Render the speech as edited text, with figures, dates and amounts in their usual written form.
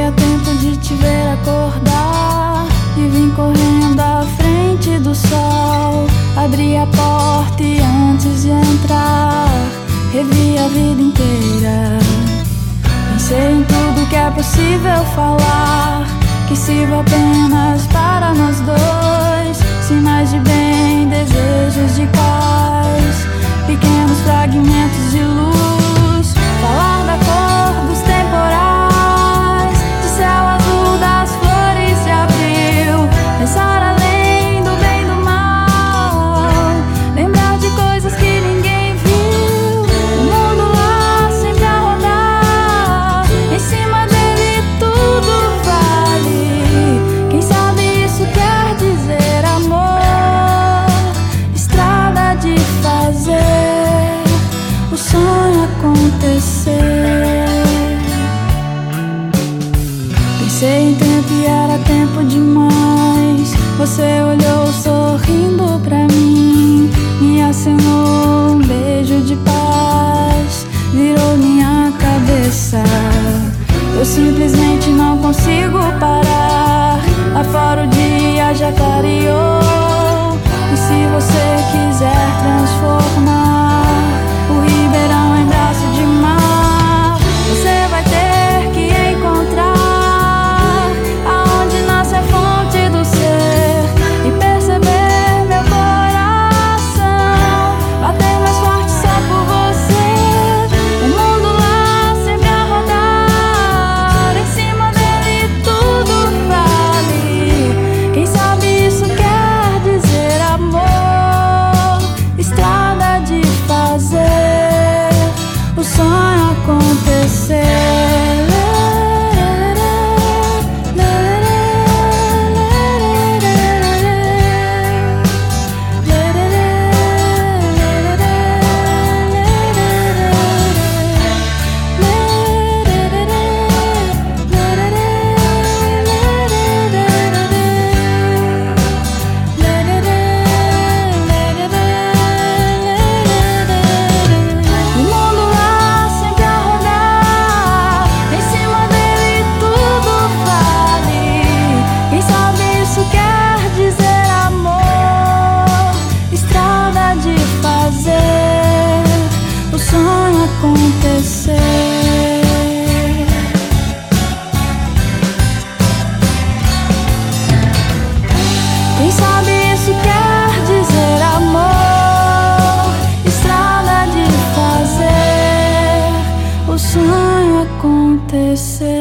a tempo de te ver acordar e vim correndo à frente do sol. Abri a porta e antes de entrar revi a vida inteira. Pensei em tudo que é possível falar, que sirva apenas para nós dois. Sinais de bem, desejos de paz, pequenos fragmentos de luz. Falar da cor dos temporais, do céu azul, das flores de abril. Pensar além do bem e do mal, lembrar de coisas que ninguém viu. O mundo lá sempre a rodar, em cima dele tudo vale. Quem sabe isso quer dizer amor, estrada de fazer o sonho acontecer. Pensei em tempo e era tempo demais. Você olhou sorrindo pra mim, me acenou um beijo de paz, virou minha cabeça. Eu simplesmente não consigo parar. Lá fora o dia já clareou, e se você quiser transformar o ribeirão em braço de mar, você vai ter que encontrar aonde nasce a fonte do ser e perceber meu coração bater mais forte só por você. O mundo lá sempre a rodar, em cima dele tudo vale. Quem sabe isso quer dizer amor, estrada de fazer o sonho acontecer. Acontecer. Quem sabe isso quer dizer amor, estrada de fazer o sonho acontecer.